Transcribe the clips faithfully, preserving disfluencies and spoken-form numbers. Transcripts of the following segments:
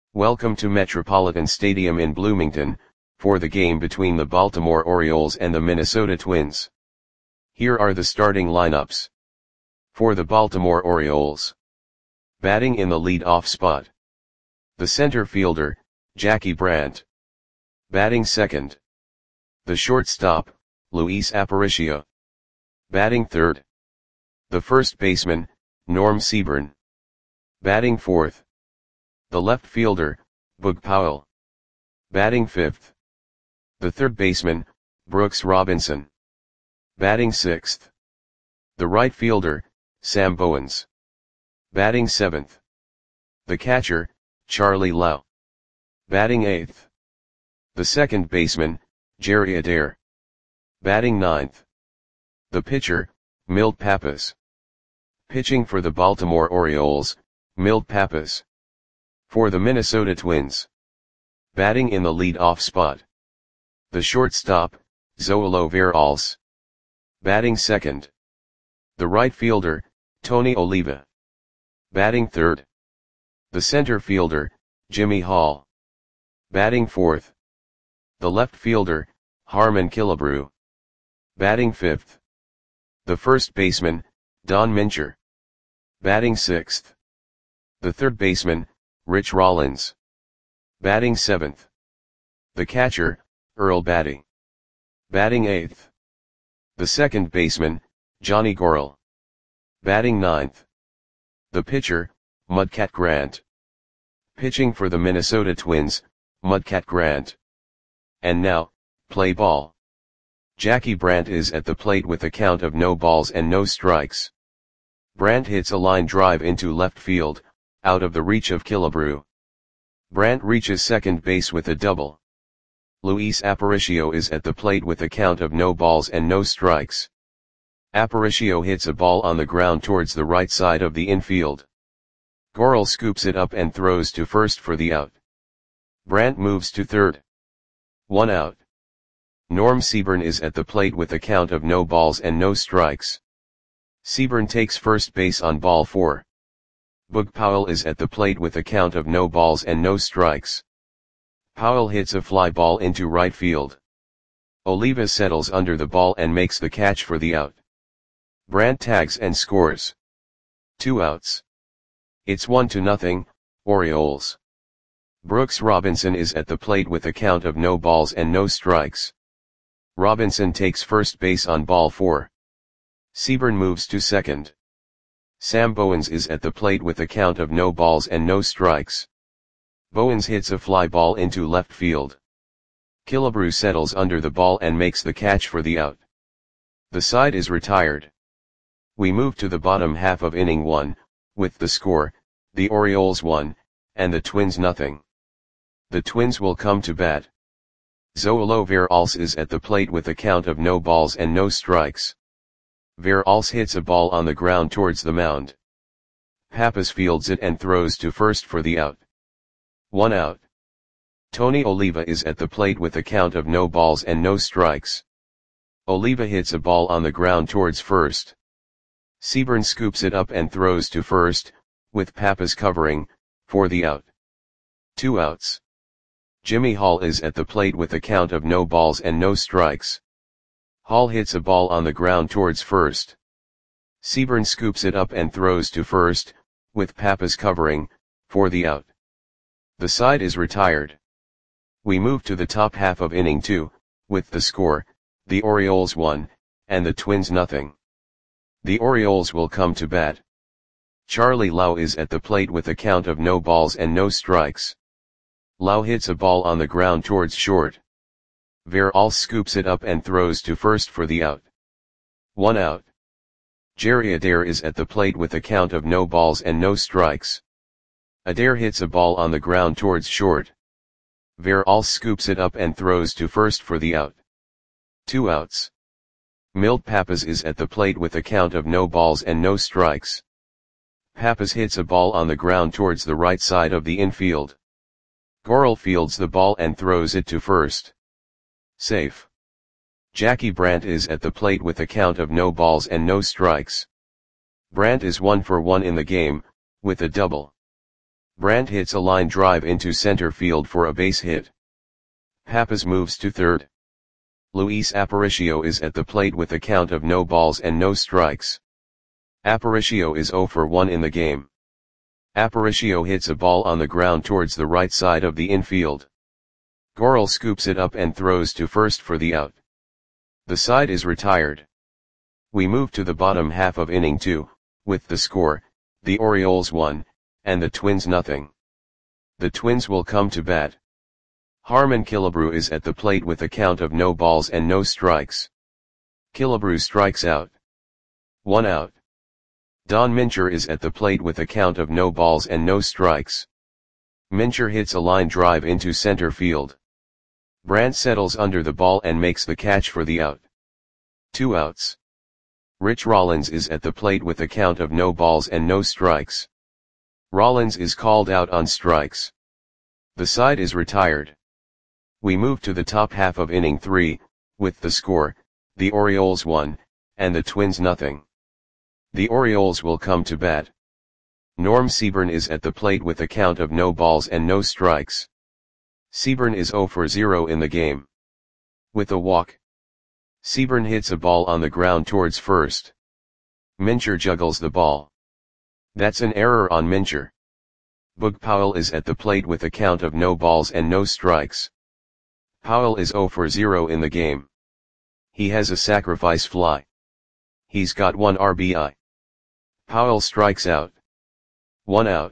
Welcome to Metropolitan Stadium in Bloomington, for the game between the Baltimore Orioles and the Minnesota Twins. Here are the starting lineups. For the Baltimore Orioles. Batting in the lead-off spot. The center fielder, Jackie Brandt. Batting second. The shortstop, Luis Aparicio. Batting third. The first baseman, Norm Seaborn. Batting fourth. The left fielder, Boog Powell. Batting fifth. The third baseman, Brooks Robinson. Batting sixth. The right fielder, Sam Bowens. Batting seventh. The catcher, Charlie Lau. Batting eighth. The second baseman, Jerry Adair. Batting ninth. The pitcher, Milt Pappas. Pitching for the Baltimore Orioles, Milt Pappas. For the Minnesota Twins. Batting in the lead-off spot. The shortstop, Zoilo Veralce. Batting second. The right fielder, Tony Oliva. Batting third. The center fielder, Jimmy Hall. Batting fourth. The left fielder, Harmon Killebrew. Batting fifth. The first baseman, Don Mincher. Batting sixth. The third baseman, Rich Rollins. Batting seventh. The catcher, Earl Batty. Batting eighth. The second baseman, Johnny Gorel. Batting ninth. The pitcher, Mudcat Grant. Pitching for the Minnesota Twins, Mudcat Grant. And now, play ball. Jackie Brandt is at the plate with a count of no balls and no strikes. Brandt hits a line drive into left field, out of the reach of Killebrew. Brandt reaches second base with a double. Luis Aparicio is at the plate with a count of no balls and no strikes. Aparicio hits a ball on the ground towards the right side of the infield. Gorel scoops it up and throws to first for the out. Brandt moves to third. One out. Norm Seaborn is at the plate with a count of no balls and no strikes. Seaborn takes first base on ball four. Boog Powell is at the plate with a count of no balls and no strikes. Powell hits a fly ball into right field. Oliva settles under the ball and makes the catch for the out. Brandt tags and scores. Two outs. It's one to nothing, Orioles. Brooks Robinson is at the plate with a count of no balls and no strikes. Robinson takes first base on ball four. Seaborn moves to second. Sam Bowens is at the plate with a count of no balls and no strikes. Bowens hits a fly ball into left field. Killebrew settles under the ball and makes the catch for the out. The side is retired. We move to the bottom half of inning one, with the score, the Orioles one, and the Twins nothing. The Twins will come to bat. Zoilo Veralce is at the plate with a count of no balls and no strikes. Veralce hits a ball on the ground towards the mound. Pappas fields it and throws to first for the out. One out. Tony Oliva is at the plate with a count of no balls and no strikes. Oliva hits a ball on the ground towards first. Seaborn scoops it up and throws to first, with Pappas covering, for the out. Two outs. Jimmy Hall is at the plate with a count of no balls and no strikes. Hall hits a ball on the ground towards first. Seaborn scoops it up and throws to first, with Pappas covering, for the out. The side is retired. We move to the top half of inning two, with the score, the Orioles one, and the Twins nothing. The Orioles will come to bat. Charlie Lau is at the plate with a count of no balls and no strikes. Lau hits a ball on the ground towards short. Veralce scoops it up and throws to first for the out. One out. Jerry Adair is at the plate with a count of no balls and no strikes. Adair hits a ball on the ground towards short. Veralce scoops it up and throws to first for the out. Two outs. Milt Pappas is at the plate with a count of no balls and no strikes. Pappas hits a ball on the ground towards the right side of the infield. Gorel fields the ball and throws it to first. Safe. Jackie Brandt is at the plate with a count of no balls and no strikes. Brandt is one for one in the game, with a double. Brandt hits a line drive into center field for a base hit. Pappas moves to third. Luis Aparicio is at the plate with a count of no balls and no strikes. Aparicio is zero for one in the game. Aparicio hits a ball on the ground towards the right side of the infield. Gorel scoops it up and throws to first for the out. The side is retired. We move to the bottom half of inning two, with the score, the Orioles one, and the Twins nothing. The Twins will come to bat. Harmon Killebrew is at the plate with a count of no balls and no strikes. Killebrew strikes out. One out. Don Mincher is at the plate with a count of no balls and no strikes. Mincher hits a line drive into center field. Brandt settles under the ball and makes the catch for the out. Two outs. Rich Rollins is at the plate with a count of no balls and no strikes. Rollins is called out on strikes. The side is retired. We move to the top half of inning three, with the score, the Orioles one, and the Twins nothing. The Orioles will come to bat. Norm Seaburn is at the plate with a count of no balls and no strikes. Seaburn is zero for zero in the game. With a walk. Seaburn hits a ball on the ground towards first. Mincher juggles the ball. That's an error on Mincher. Boog Powell is at the plate with a count of no balls and no strikes. Powell is zero for zero in the game. He has a sacrifice fly. He's got one R B I. Powell strikes out. One out.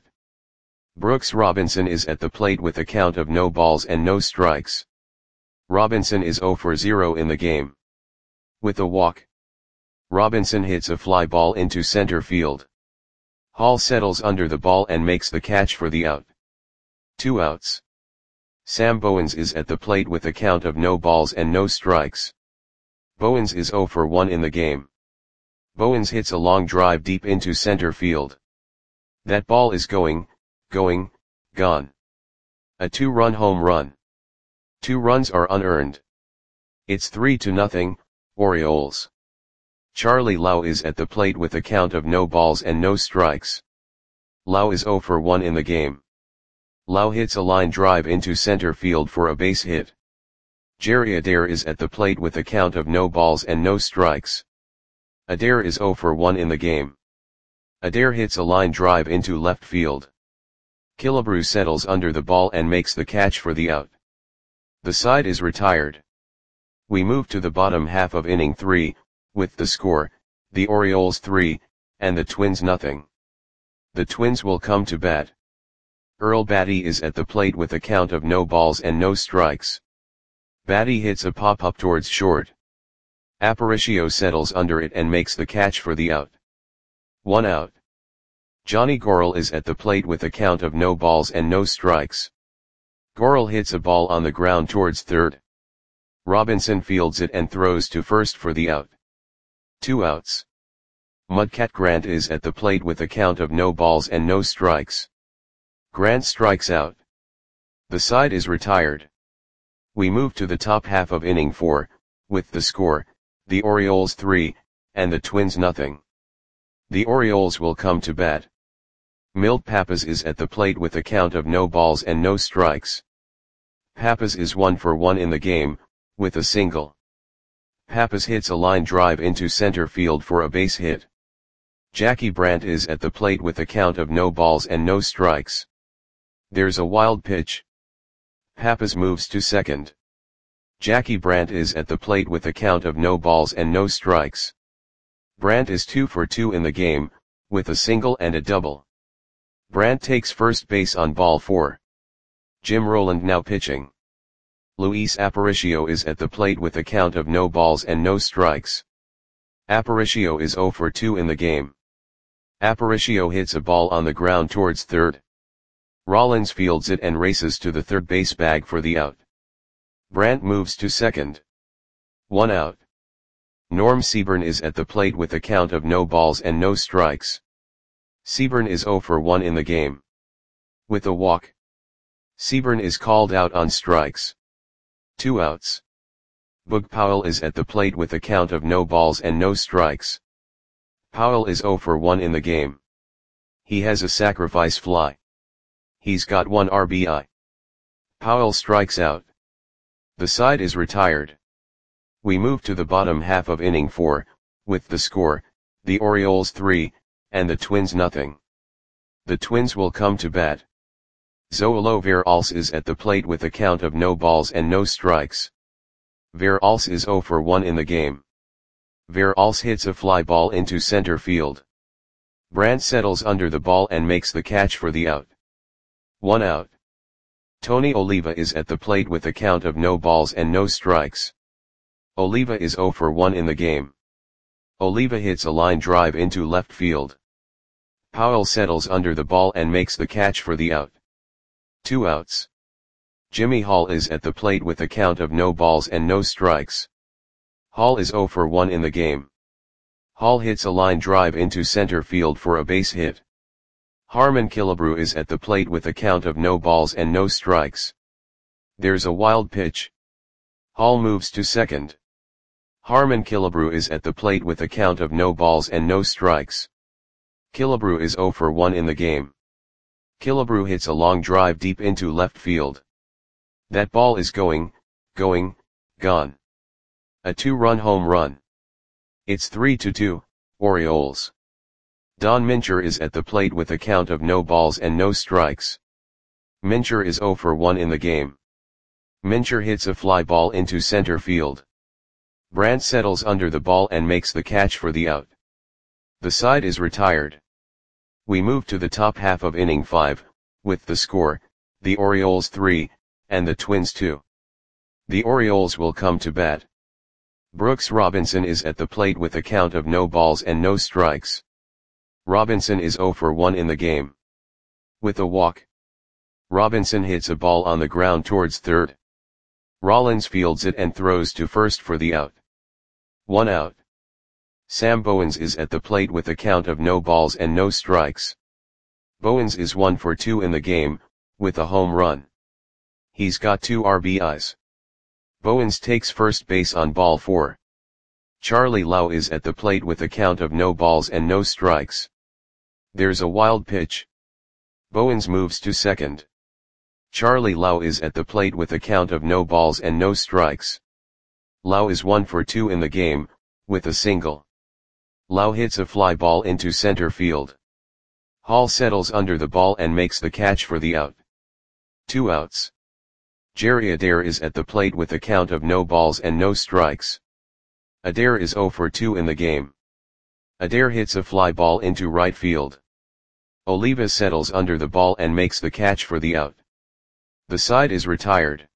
Brooks Robinson is at the plate with a count of no balls and no strikes. Robinson is zero for zero in the game. With a walk. Robinson hits a fly ball into center field. Hall settles under the ball and makes the catch for the out. Two outs. Sam Bowens is at the plate with a count of no balls and no strikes. Bowens is zero for one in the game. Bowens hits a long drive deep into center field. That ball is going, going, gone. A two-run home run. Two runs are unearned. It's three to nothing, Orioles. Charlie Lau is at the plate with a count of no balls and no strikes. Lau is zero for one in the game. Lau hits a line drive into center field for a base hit. Jerry Adair is at the plate with a count of no balls and no strikes. Adair is zero for one in the game. Adair hits a line drive into left field. Killebrew settles under the ball and makes the catch for the out. The side is retired. We move to the bottom half of inning three, with the score, the Orioles three, and the Twins nothing. The Twins will come to bat. Earl Batty is at the plate with a count of no balls and no strikes. Batty hits a pop-up towards short. Aparicio settles under it and makes the catch for the out. One out. Johnny Gorel is at the plate with a count of no balls and no strikes. Gorel hits a ball on the ground towards third. Robinson fields it and throws to first for the out. Two outs. Mudcat Grant is at the plate with a count of no balls and no strikes. Grant strikes out. The side is retired. We move to the top half of inning four, with the score, the Orioles three, and the Twins nothing. The Orioles will come to bat. Milt Pappas is at the plate with a count of no balls and no strikes. Pappas is one for one in the game, with a single. Pappas hits a line drive into center field for a base hit. Jackie Brandt is at the plate with a count of no balls and no strikes. There's a wild pitch. Pappas moves to second. Jackie Brandt is at the plate with a count of no balls and no strikes. Brandt is two for two in the game, with a single and a double. Brandt takes first base on ball four. Jim Rowland now pitching. Luis Aparicio is at the plate with a count of no balls and no strikes. Aparicio is zero for two in the game. Aparicio hits a ball on the ground towards third. Rollins fields it and races to the third base bag for the out. Brandt moves to second. One out. Norm Seaburn is at the plate with a count of no balls and no strikes. Seaburn is zero for one in the game. With a walk. Seaburn is called out on strikes. Two outs. Boog Powell is at the plate with a count of no balls and no strikes. Powell is zero for one in the game. He has a sacrifice fly. He's got one R B I. Powell strikes out. The side is retired. We move to the bottom half of inning four, with the score, the Orioles three, and the Twins nothing. The Twins will come to bat. Zoilo Veralce is at the plate with a count of no balls and no strikes. Veralce is zero for one in the game. Veralce hits a fly ball into center field. Brandt settles under the ball and makes the catch for the out. One out. Tony Oliva is at the plate with a count of no balls and no strikes. Oliva is zero for one in the game. Oliva hits a line drive into left field. Powell settles under the ball and makes the catch for the out. Two outs. Jimmy Hall is at the plate with a count of no balls and no strikes. Hall is zero for one in the game. Hall hits a line drive into center field for a base hit. Harmon Killebrew is at the plate with a count of no balls and no strikes. There's a wild pitch. Hall moves to second. Harmon Killebrew is at the plate with a count of no balls and no strikes. Killebrew is zero for one in the game. Killebrew hits a long drive deep into left field. That ball is going, going, gone. A two-run home run. It's three to two, Orioles. Don Mincher is at the plate with a count of no balls and no strikes. Mincher is zero for one in the game. Mincher hits a fly ball into center field. Brandt settles under the ball and makes the catch for the out. The side is retired. We move to the top half of inning five, with the score, the Orioles three, and the Twins two. The Orioles will come to bat. Brooks Robinson is at the plate with a count of no balls and no strikes. Robinson is zero for one in the game. With a walk. Robinson hits a ball on the ground towards third. Rollins fields it and throws to first for the out. One out. Sam Bowens is at the plate with a count of no balls and no strikes. Bowens is one for two in the game, with a home run. He's got two R B Is. Bowens takes first base on ball four. Charlie Lau is at the plate with a count of no balls and no strikes. There's a wild pitch. Bowens moves to second. Charlie Lau is at the plate with a count of no balls and no strikes. Lau is one for two in the game, with a single. Lau hits a fly ball into center field. Hall settles under the ball and makes the catch for the out. Two outs. Jerry Adair is at the plate with a count of no balls and no strikes. Adair is zero for two in the game. Adair hits a fly ball into right field. Oliva settles under the ball and makes the catch for the out. The side is retired.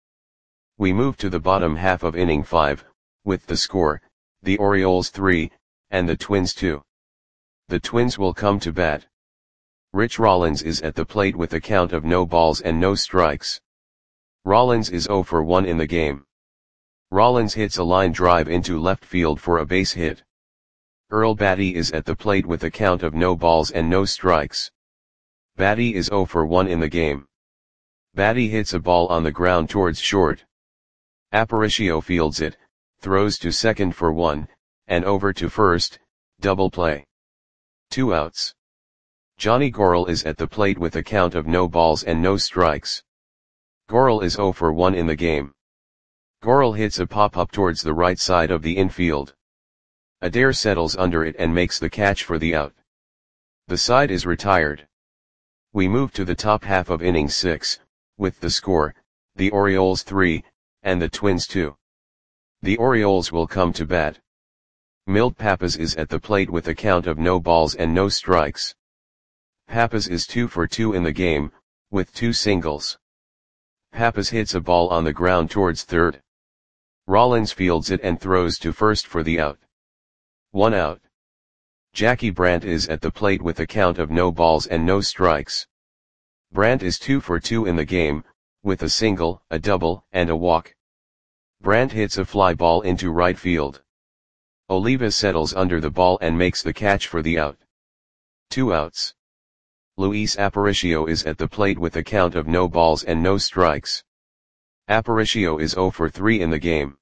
We move to the bottom half of inning five, with the score, the Orioles three, and the Twins two. The Twins will come to bat. Rich Rollins is at the plate with a count of no balls and no strikes. Rollins is zero for one in the game. Rollins hits a line drive into left field for a base hit. Earl Batty is at the plate with a count of no balls and no strikes. Batty is zero for one in the game. Batty hits a ball on the ground towards short. Aparicio fields it, throws to second for one, and over to first, double play. Two outs. Johnny Gorel is at the plate with a count of no balls and no strikes. Gorel is zero for one in the game. Gorel hits a pop-up towards the right side of the infield. Adair settles under it and makes the catch for the out. The side is retired. We move to the top half of inning six, with the score, the Orioles three, and the Twins two. The Orioles will come to bat. Milt Pappas is at the plate with a count of no balls and no strikes. Pappas is two for two in the game, with two singles. Pappas hits a ball on the ground towards third. Rollins fields it and throws to first for the out. One out. Jackie Brandt is at the plate with a count of no balls and no strikes. Brandt is two for two in the game, with a single, a double, and a walk. Brandt hits a fly ball into right field. Oliva settles under the ball and makes the catch for the out. Two outs. Luis Aparicio is at the plate with a count of no balls and no strikes. Aparicio is zero for three in the game.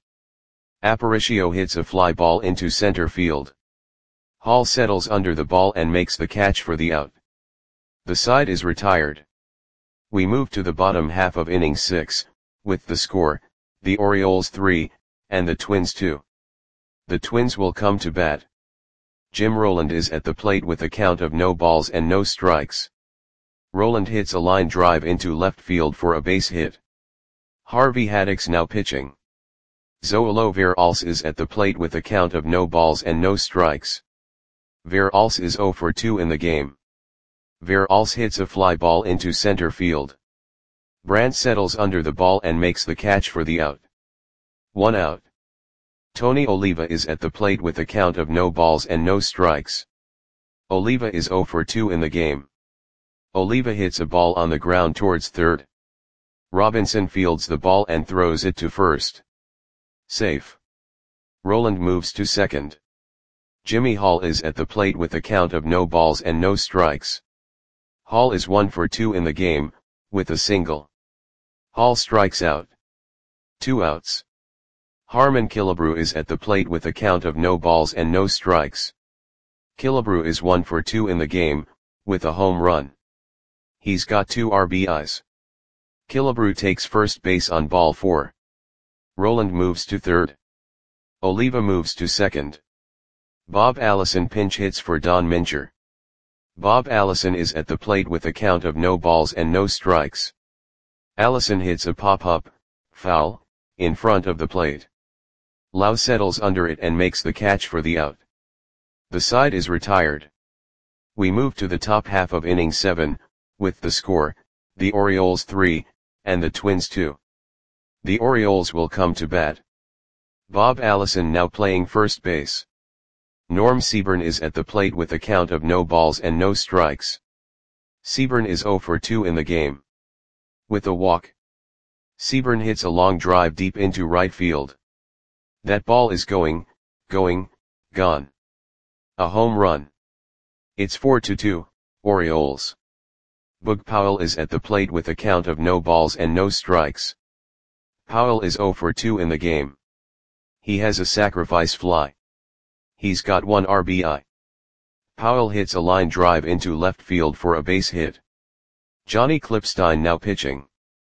Aparicio hits a fly ball into center field. Hall settles under the ball and makes the catch for the out. The side is retired. We move to the bottom half of inning six, with the score, the Orioles three, and the Twins two. The Twins will come to bat. Jim Roland is at the plate with a count of no balls and no strikes. Roland hits a line drive into left field for a base hit. Harvey Haddix now pitching. Zoilo Veralce is at the plate with a count of no balls and no strikes. Veralce is oh for two in the game. Veralce hits a fly ball into center field. Brandt settles under the ball and makes the catch for the out. One out. Tony Oliva is at the plate with a count of no balls and no strikes. Oliva is oh for two in the game. Oliva hits a ball on the ground towards third. Robinson fields the ball and throws it to first. Safe. Roland moves to second. Jimmy Hall is at the plate with a count of no balls and no strikes. Hall is one for two in the game, with a single. Hall strikes out. Two outs. Harmon Killebrew is at the plate with a count of no balls and no strikes. Killebrew is one for two in the game, with a home run. He's got two R B Is. Killebrew takes first base on ball four. Roland moves to third. Oliva moves to second. Bob Allison pinch hits for Don Mincher. Bob Allison is at the plate with a count of no balls and no strikes. Allison hits a pop-up, foul, in front of the plate. Lau settles under it and makes the catch for the out. The side is retired. We move to the top half of inning seven, with the score, the Orioles three, and the Twins two. The Orioles will come to bat. Bob Allison now playing first base. Norm Seaburn is at the plate with a count of no balls and no strikes. Seaburn is oh for two in the game. With a walk. Seaburn hits a long drive deep into right field. That ball is going, going, gone. A home run. It's four to two, Orioles. Boog Powell is at the plate with a count of no balls and no strikes. Powell is oh for two in the game. He has a sacrifice fly. He's got one R B I. Powell hits a line drive into left field for a base hit. Johnny Clipstein now pitching.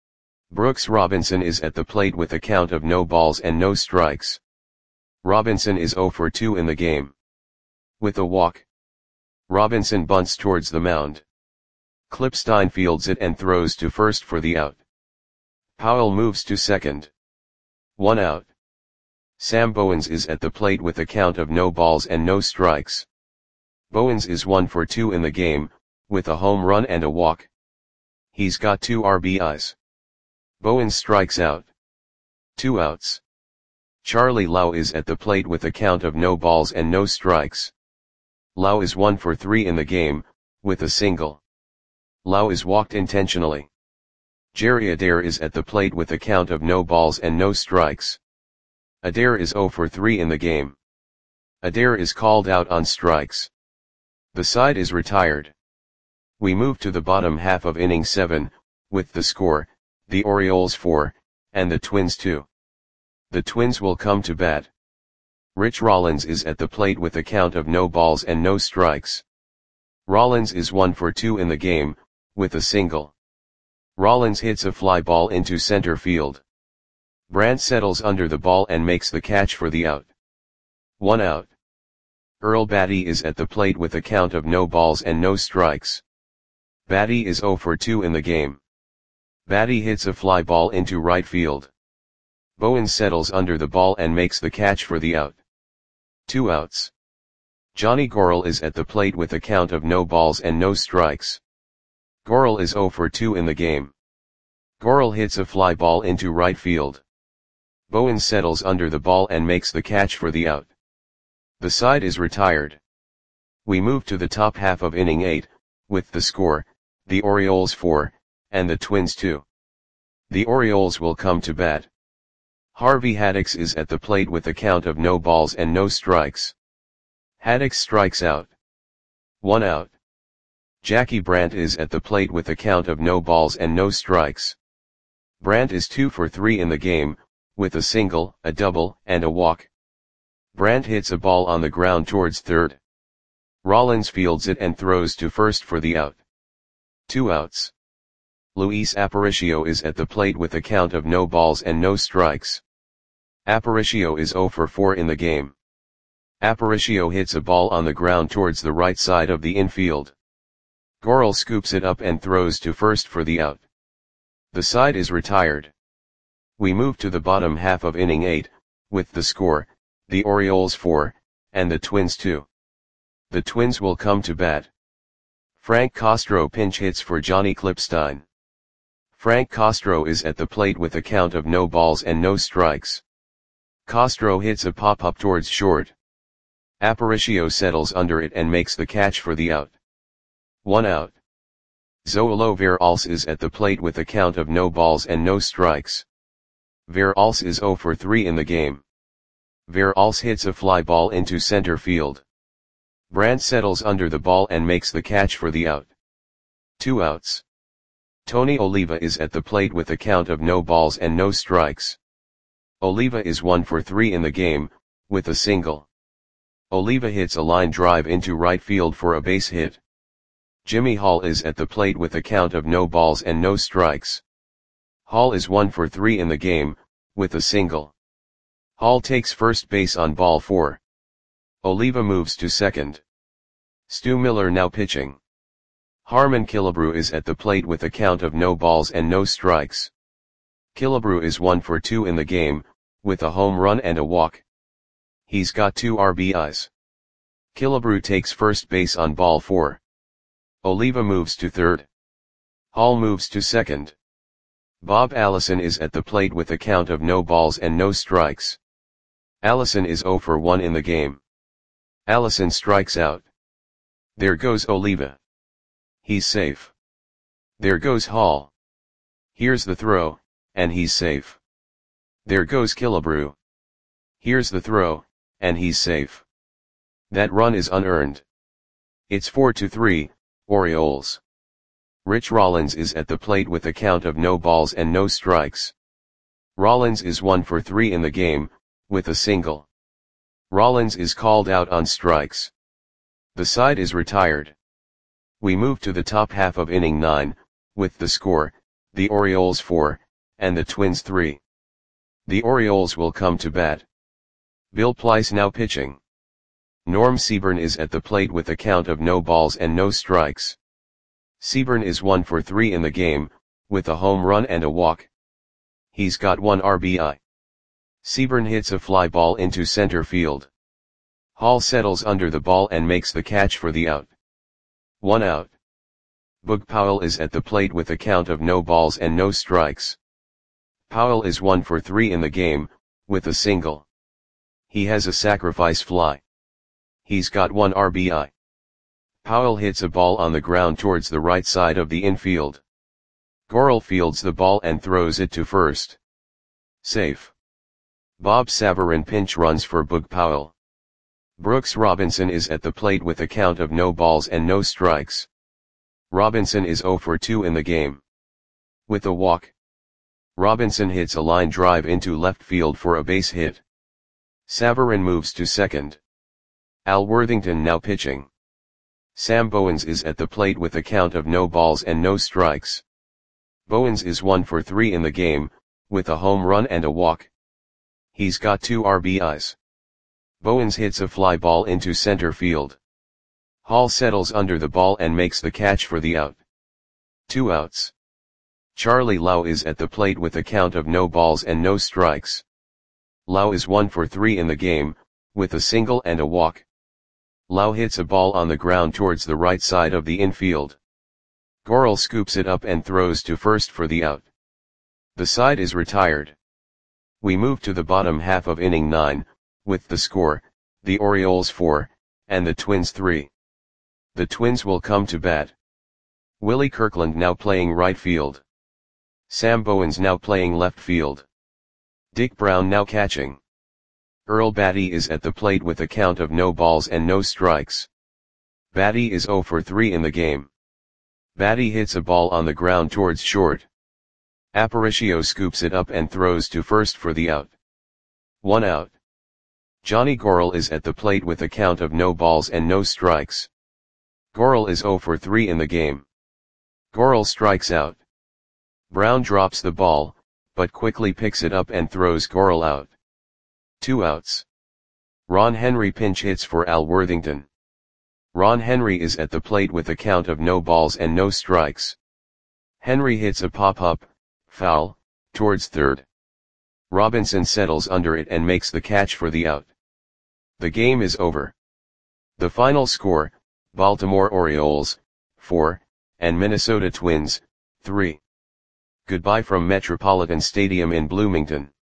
Brooks Robinson is at the plate with a count of no balls and no strikes. Robinson is oh for two in the game. With a walk. Robinson bunts towards the mound. Clipstein fields it and throws to first for the out. Powell moves to second. One out. Sam Bowens is at the plate with a count of no balls and no strikes. Bowens is one for two in the game, with a home run and a walk. He's got two R B Is. Bowens strikes out. Two outs. Charlie Lau is at the plate with a count of no balls and no strikes. Lau is one for three in the game, with a single. Lau is walked intentionally. Jerry Adair is at the plate with a count of no balls and no strikes. Adair is oh for three in the game. Adair is called out on strikes. The side is retired. We move to the bottom half of inning seven, with the score, the Orioles four, and the Twins two. The Twins will come to bat. Rich Rollins is at the plate with a count of no balls and no strikes. Rollins is one for two in the game, with a single. Rollins hits a fly ball into center field. Brandt settles under the ball and makes the catch for the out. One out. Earl Batty is at the plate with a count of no balls and no strikes. Batty is oh for two in the game. Batty hits a fly ball into right field. Bowens settles under the ball and makes the catch for the out. Two outs. Johnny Gorel is at the plate with a count of no balls and no strikes. Gorel is oh for two in the game. Gorel hits a fly ball into right field. Bowens settles under the ball and makes the catch for the out. The side is retired. We move to the top half of inning eight, with the score, the Orioles four, and the Twins two. The Orioles will come to bat. Harvey Haddix is at the plate with a count of no balls and no strikes. Haddix strikes out. One out. Jackie Brandt is at the plate with a count of no balls and no strikes. Brandt is two for three in the game, with a single, a double, and a walk. Brandt hits a ball on the ground towards third. Rollins fields it and throws to first for the out. Two outs. Luis Aparicio is at the plate with a count of no balls and no strikes. Aparicio is zero for four in the game. Aparicio hits a ball on the ground towards the right side of the infield. Gorel scoops it up and throws to first for the out. The side is retired. We move to the bottom half of inning eight, with the score, the Orioles four, and the Twins two. The Twins will come to bat. Frank Castro pinch hits for Johnny Klippstein. Frank Castro is at the plate with a count of no balls and no strikes. Castro hits a pop-up towards short. Aparicio settles under it and makes the catch for the out. One out. Zoilo Veralles is at the plate with a count of no balls and no strikes. Veralles is zero for three in the game. Veralles hits a fly ball into center field. Brandt settles under the ball and makes the catch for the out. Two outs. Tony Oliva is at the plate with a count of no balls and no strikes. Oliva is one for three in the game, with a single. Oliva hits a line drive into right field for a base hit. Jimmy Hall is at the plate with a count of no balls and no strikes. Hall is one for three in the game, with a single. Hall takes first base on ball four. Oliva moves to second. Stu Miller now pitching. Harmon Killebrew is at the plate with a count of no balls and no strikes. Killebrew is one for two in the game, with a home run and a walk. He's got two R B Is. Killebrew takes first base on ball four. Oliva moves to third. Hall moves to second. Bob Allison is at the plate with a count of no balls and no strikes. Allison is zero for one in the game. Allison strikes out. There goes Oliva. He's safe. There goes Hall. Here's the throw, and he's safe. There goes Killebrew. Here's the throw, and he's safe. That run is unearned. It's four to three, Orioles. Rich Rollins is at the plate with a count of no balls and no strikes. Rollins is one for three in the game, with a single. Rollins is called out on strikes. The side is retired. We move to the top half of inning nine, with the score, the Orioles four, and the Twins three. The Orioles will come to bat. Bill Pleiss now pitching. Norm Seaburn is at the plate with a count of no balls and no strikes. Seaburn is one for three in the game, with a home run and a walk. He's got one R B I. Seaburn hits a fly ball into center field. Hall settles under the ball and makes the catch for the out. One out. Boog Powell is at the plate with a count of no balls and no strikes. Powell is one for three in the game, with a single. He has a sacrifice fly. He's got one R B I. Powell hits a ball on the ground towards the right side of the infield. Gorel fields the ball and throws it to first. Safe. Bob Savarin pinch runs for Boog Powell. Brooks Robinson is at the plate with a count of no balls and no strikes. Robinson is zero for two in the game. With a walk. Robinson hits a line drive into left field for a base hit. Savarin moves to second. Al Worthington now pitching. Sam Bowens is at the plate with a count of no balls and no strikes. Bowens is one for three in the game, with a home run and a walk. He's got two R B Is. Bowens hits a fly ball into center field. Hall settles under the ball and makes the catch for the out. Two outs. Charlie Lau is at the plate with a count of no balls and no strikes. Lau is one for three in the game, with a single and a walk. Lau hits a ball on the ground towards the right side of the infield. Gorel scoops it up and throws to first for the out. The side is retired. We move to the bottom half of inning nine, with the score, the Orioles four, and the Twins three. The Twins will come to bat. Willie Kirkland now playing right field. Sam Bowens now playing left field. Dick Brown now catching. Earl Batty is at the plate with a count of no balls and no strikes. Batty is zero for three in the game. Batty hits a ball on the ground towards short. Aparicio scoops it up and throws to first for the out. One out. Johnny Gorel is at the plate with a count of no balls and no strikes. Gorel is zero for three in the game. Gorel strikes out. Brown drops the ball, but quickly picks it up and throws Gorel out. Two outs. Ron Henry pinch hits for Al Worthington. Ron Henry is at the plate with a count of no balls and no strikes. Henry hits a pop-up, foul, towards third. Robinson settles under it and makes the catch for the out. The game is over. The final score, Baltimore Orioles, four, and Minnesota Twins, three. Goodbye from Metropolitan Stadium in Bloomington.